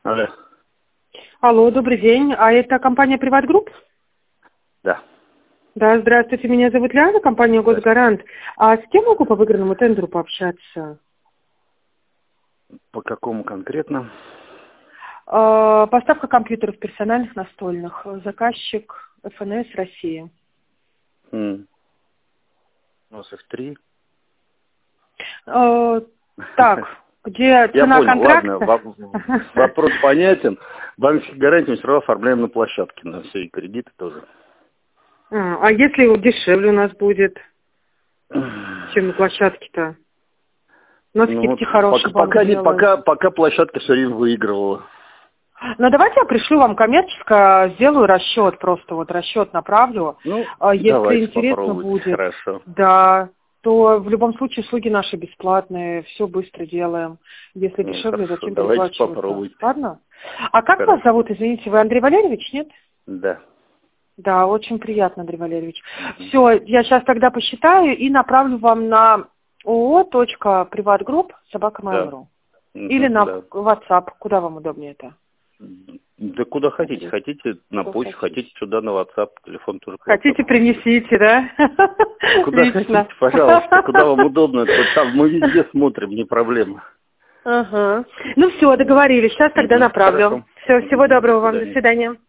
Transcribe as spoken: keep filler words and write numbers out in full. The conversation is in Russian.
Алло. Алло, добрый день. А это компания «Приват Групп»? Да. Да, здравствуйте, меня зовут Ляна, компания «Госгарант». А с кем могу по выигранному тендеру пообщаться? По какому конкретно? А, поставка компьютеров персональных настольных. Заказчик эф эн эс России. М. У нас их три. А, так, где цена Я понял, контракта? ладно, вопрос понятен. Банковские гарантии мы все равно оформляем на площадке, на все и кредиты тоже. А, а если его дешевле у нас будет, чем на площадке-то? У нас Ну, скидки вот хорошие пока, банк пока, не, делает. пока, пока площадка все время выигрывала. Ну, давайте я пришлю вам коммерческое, сделаю расчет, просто вот расчет направлю. Ну, А если давайте интересно попробуйте, будет, хорошо. да, то в любом случае услуги наши бесплатные, все быстро делаем. Если Ну, дешевле, хорошо, зачем давайте переплачиваться? попробуйте. Ладно? А как Хорошо. вас зовут, извините, вы Андрей Валерьевич, нет? Да. Да, очень приятно, Андрей Валерьевич. Мгм. Все, я сейчас тогда посчитаю и направлю вам на ооо.приватгрупп собака Да. mail.ru Мгм, или на да. WhatsApp, куда вам удобнее это? Да куда хотите. Хотите на Куда почту, хотите. хотите сюда на WhatsApp. Телефон тоже по Хотите, WhatsApp ходит. принесите, да? Куда Отлично. хотите, пожалуйста. Куда вам удобно. это Там мы везде смотрим, не проблема. Ага. Ну все, договорились. Сейчас тогда Мгм, направлю. хорошо. Все, всего Мгм, до доброго вам. До свидания. свидания.